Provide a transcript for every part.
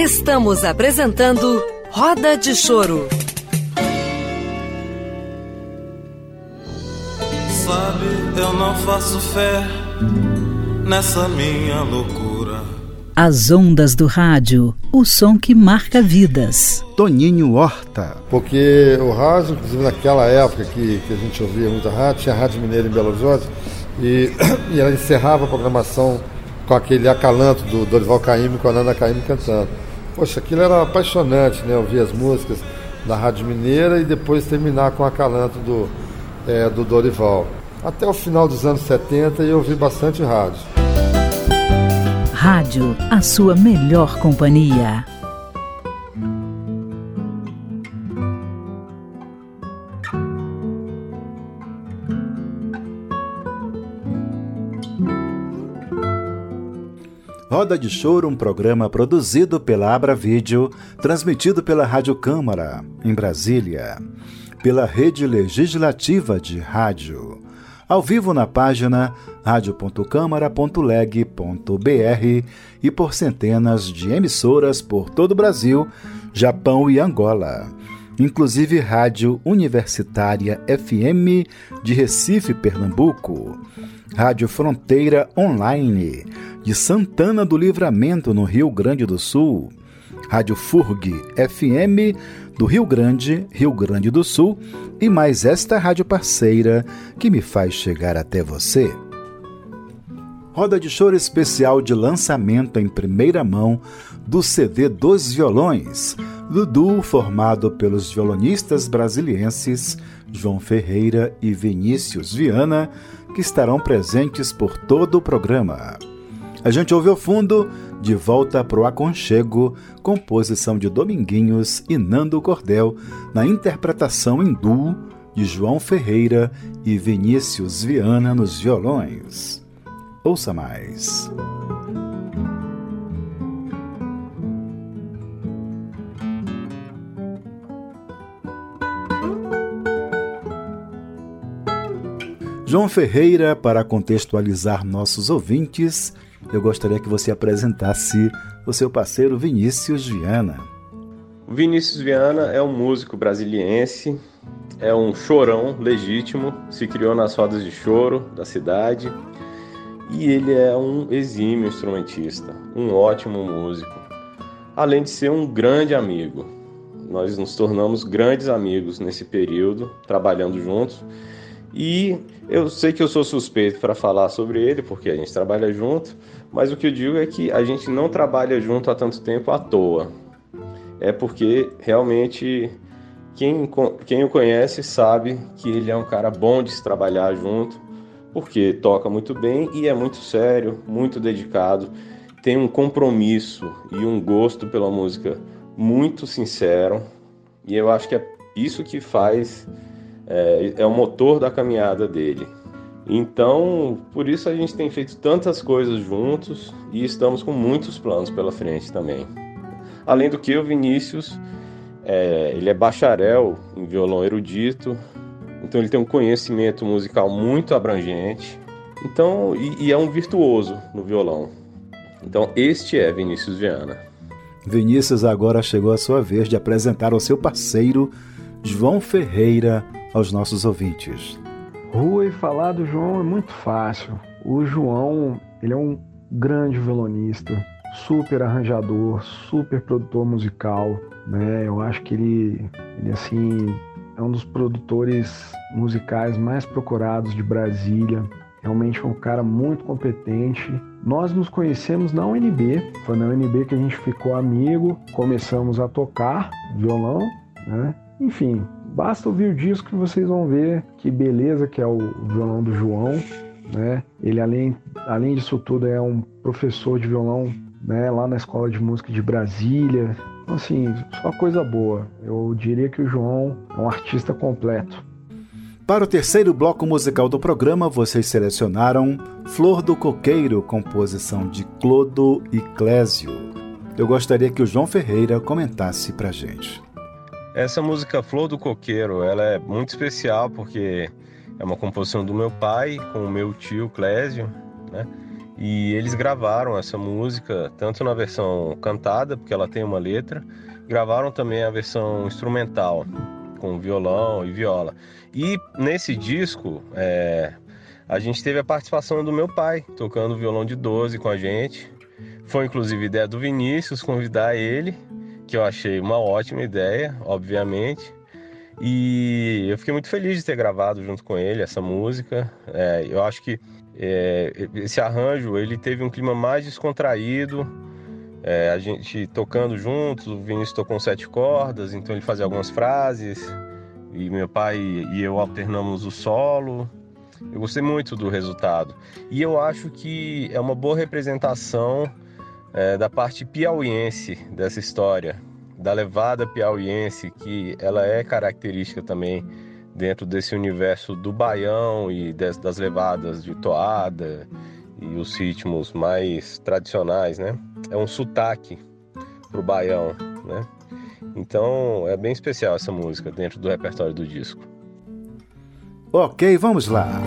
Estamos apresentando Roda de Choro. Sabe, eu não faço fé nessa minha loucura. As ondas do rádio, o som que marca vidas. Toninho Horta. Porque o rádio, inclusive naquela época que a gente ouvia muita rádio, tinha a Rádio Mineira em Belo Horizonte, e ela encerrava a programação com aquele acalanto do Dorival Caymmi, com a Nana Caymmi cantando. Poxa, aquilo era apaixonante, né? Ouvir as músicas da Rádio Mineira e depois terminar com o acalanto do Dorival. Até o final dos anos 70 eu ouvi bastante rádio. Rádio, a sua melhor companhia. Roda de Choro, um programa produzido pela Abra Vídeo, transmitido pela Rádio Câmara, em Brasília, pela Rede Legislativa de Rádio, ao vivo na página radio.câmara.leg.br e por centenas de emissoras por todo o Brasil, Japão e Angola, inclusive Rádio Universitária FM de Recife, Pernambuco, Rádio Fronteira Online de Santana do Livramento, no Rio Grande do Sul, Rádio FURG FM do Rio Grande do Sul e mais esta rádio parceira que me faz chegar até você. Roda de Choro especial de lançamento em primeira mão do CD Dos Violões, do duo formado pelos violonistas brasilienses João Ferreira e Vinícius Viana, que estarão presentes por todo o programa. A gente ouve ao fundo De Volta pro Aconchego, composição de Dominguinhos e Nando Cordel, na interpretação em duo de João Ferreira e Vinícius Viana nos violões. Ouça mais. João Ferreira, para contextualizar nossos ouvintes, eu gostaria que você apresentasse o seu parceiro Vinícius Viana. O Vinícius Viana é um músico brasiliense, é um chorão legítimo, se criou nas rodas de choro da cidade e ele é um exímio instrumentista, um ótimo músico, além de ser um grande amigo. Nós nos tornamos grandes amigos nesse período, trabalhando juntos. E eu sei que eu sou suspeito para falar sobre ele, porque a gente trabalha junto, mas o que eu digo é que a gente não trabalha junto há tanto tempo à toa. É porque realmente quem o conhece sabe que ele é um cara bom de se trabalhar junto, porque toca muito bem e é muito sério, muito dedicado, tem um compromisso e um gosto pela música muito sincero, e eu acho que é isso que faz... É o motor da caminhada dele. Então, por isso a gente tem feito tantas coisas juntos e estamos com muitos planos pela frente também. Além do que, o Vinícius, ele é bacharel em violão erudito, então ele tem um conhecimento musical muito abrangente, então, e é um virtuoso no violão. Então, este é Vinícius Viana. Vinícius, agora chegou a sua vez de apresentar o seu parceiro, João Ferreira, aos nossos ouvintes. E falar do João é muito fácil. O João, ele é um grande violonista, super arranjador, super produtor musical, né? Eu acho que ele assim, é um dos produtores musicais mais procurados de Brasília. Realmente é um cara muito competente. Nós nos conhecemos na UNB, foi na UNB que a gente ficou amigo, começamos a tocar violão, né? Enfim, basta ouvir o disco que vocês vão ver que beleza que é o violão do João, né? Ele, além disso tudo, é um professor de violão, né, lá na Escola de Música de Brasília. Então, assim, só coisa boa. Eu diria que o João é um artista completo. Para o terceiro bloco musical do programa, vocês selecionaram Flor do Coqueiro, composição de Clodo e Clésio. Eu gostaria que o João Ferreira comentasse pra gente. Essa música Flor do Coqueiro, ela é muito especial porque é uma composição do meu pai com o meu tio Clésio, né? E eles gravaram essa música, tanto na versão cantada, porque ela tem uma letra, gravaram também a versão instrumental, com violão e viola. E nesse disco, a gente teve a participação do meu pai, tocando violão de 12 com a gente. Foi inclusive ideia do Vinícius convidar ele, que eu achei uma ótima ideia, obviamente. E eu fiquei muito feliz de ter gravado junto com ele essa música. Eu acho que esse arranjo ele teve um clima mais descontraído, a gente tocando juntos, o Vinícius tocou 7 cordas, então ele fazia algumas frases e meu pai e eu alternamos o solo. Eu gostei muito do resultado e eu acho que é uma boa representação da parte piauiense dessa história, da levada piauiense, que ela é característica também dentro desse universo do baião e das levadas de toada e os ritmos mais tradicionais, né? É um sotaque pro baião, né? Então é bem especial essa música dentro do repertório do disco. Ok, vamos lá.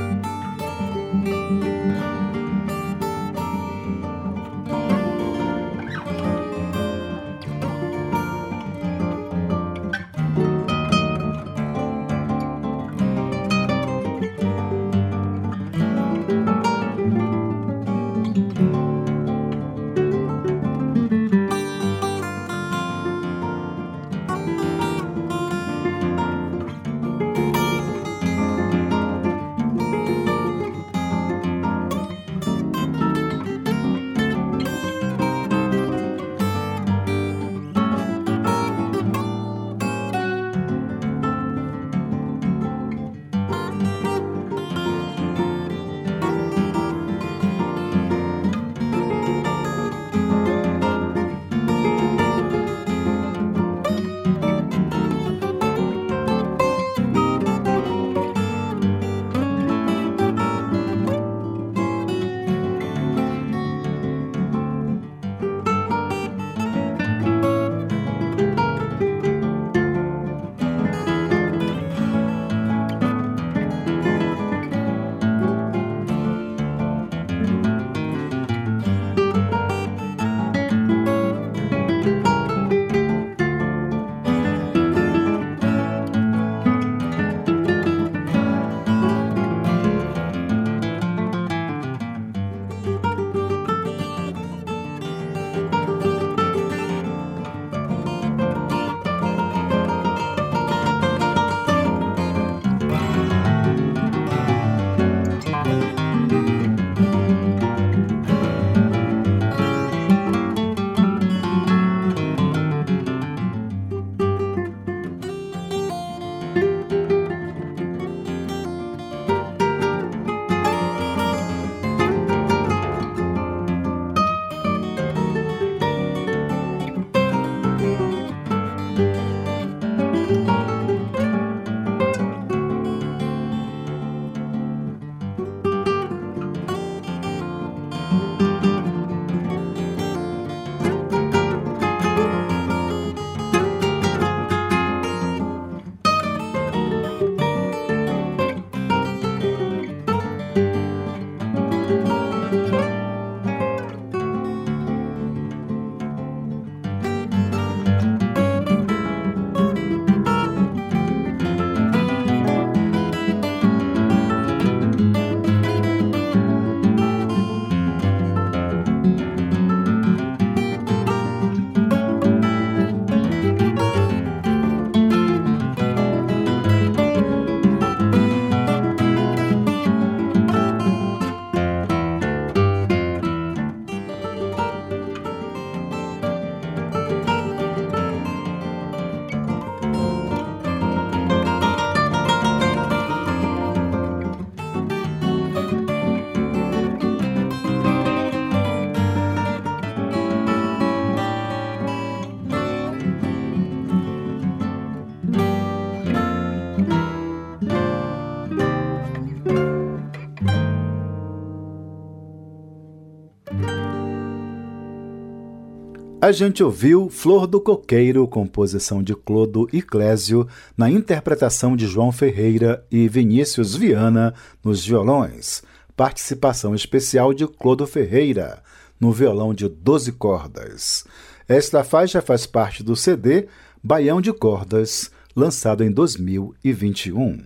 A gente ouviu Flor do Coqueiro, composição de Clodo e Clésio, na interpretação de João Ferreira e Vinícius Viana nos violões. participação especial de Clodo Ferreira, no violão de 12 cordas. Esta faixa faz parte do CD Baião de Cordas, lançado em 2021.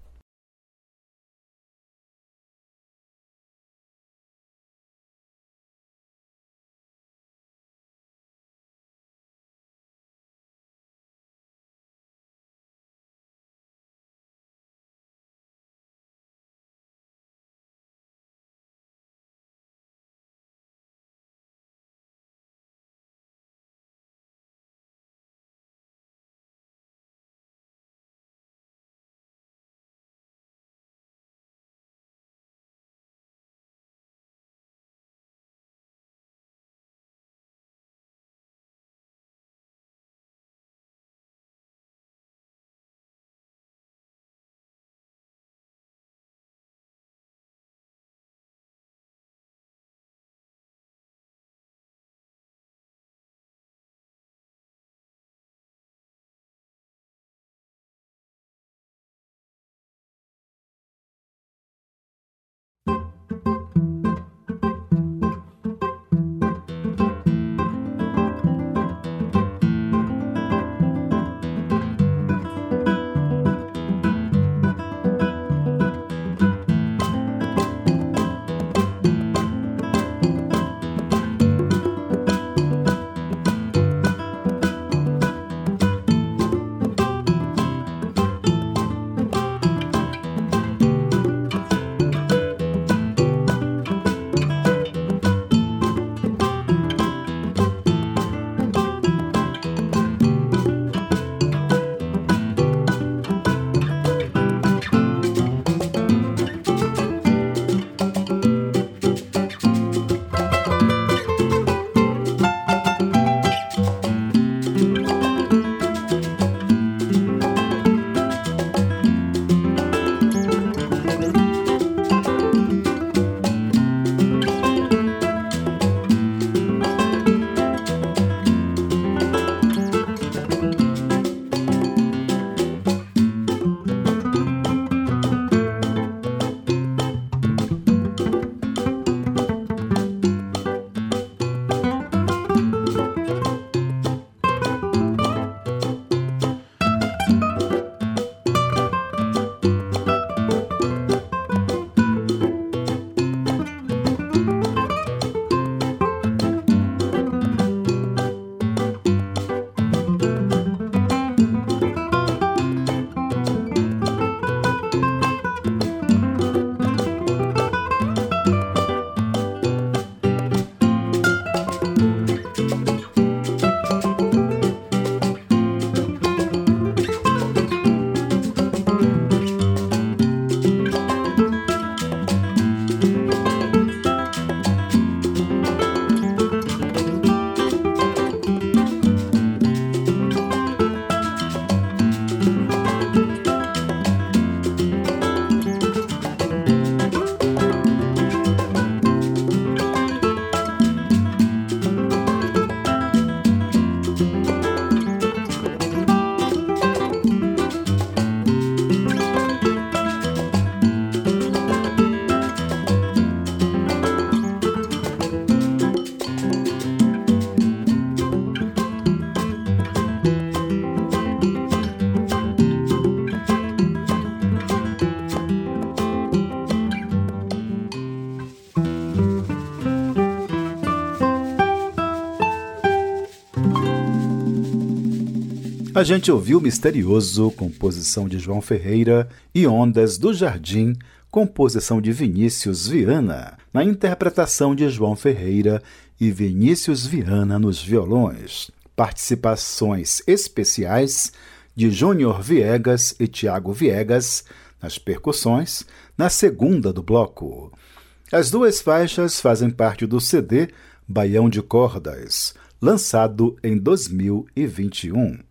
A gente ouviu Misterioso, composição de João Ferreira, e Ondas do Jardim, composição de Vinícius Viana, na interpretação de João Ferreira e Vinícius Viana nos violões. Participações especiais de Júnior Viegas e Tiago Viegas nas percussões, na segunda do bloco. As duas faixas fazem parte do CD Baião de Cordas, lançado em 2021.